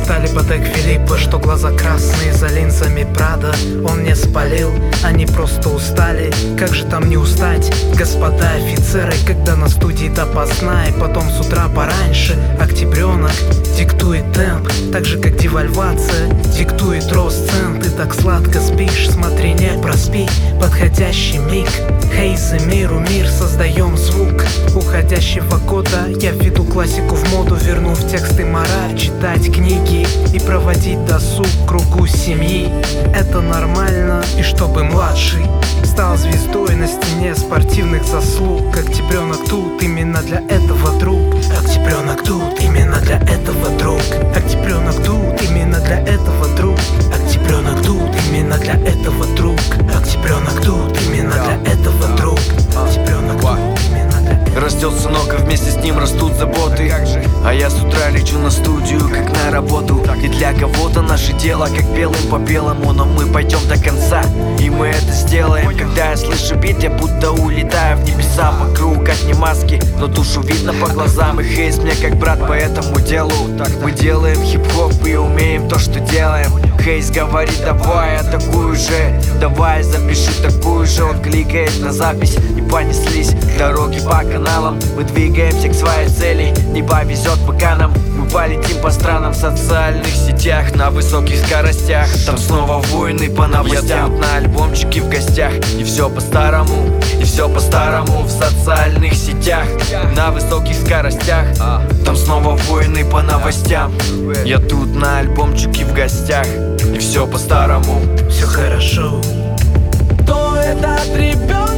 Шептали Патек Филиппа, что глаза красные за линзами Прада. Он не спалил, они просто устали. Как же там не устать, господа офицеры, когда на студии допоздна и потом с утра пораньше. Октябренок диктует темп, так же как девальвация диктует рост цен. Ты так сладко спишь, смотри, не проспи подходящий миг. Хейз и миру мир, создаем звук уходящего года. Я введу классику в моду, верну в тексты мораль. Читать книги и проводить досуг в кругу семьи. Это нормально, и чтобы младший стал звездой на стене спортивных заслуг. Октябренок тут именно для этого, друг. Октябренок тут именно для этого, друг. Октябренок тут именно для этого, друг. Октябренок тут именно для этого, друг. Октябренок тут именно для этого, друг. Октябренок тут именно для этого. Растет сынок, а вместе с ним растут заботы. А я с утра лечу на студию, как на работу. И для кого-то наше дело, как белым по белому. Но мы пойдем до конца, и мы это сделаем. Когда я слышу бит, я будто улетаю в небеса. Вокруг одни маски, но душу видно по глазам. И Хейз мне как брат по этому делу. Мы делаем хип-хоп и умеем то, что делаем. Хейз говорит, давай, а такую же, давай, запиши такую же. Он кликает на запись, и понеслись дороги по каналам. Мы двигаемся к своей цели, не повезет пока нам. Мы полетим по странам в социальных сетях на высоких скоростях. Там снова войны по новостям. Я на альбомчике в гостях. И все по-старому, и все по-старому в социальных сетях на высоких скоростях. Там снова войны по новостям. Я тут на альбомчике в гостях. И все по-старому. Все хорошо. Кто этот ребенок?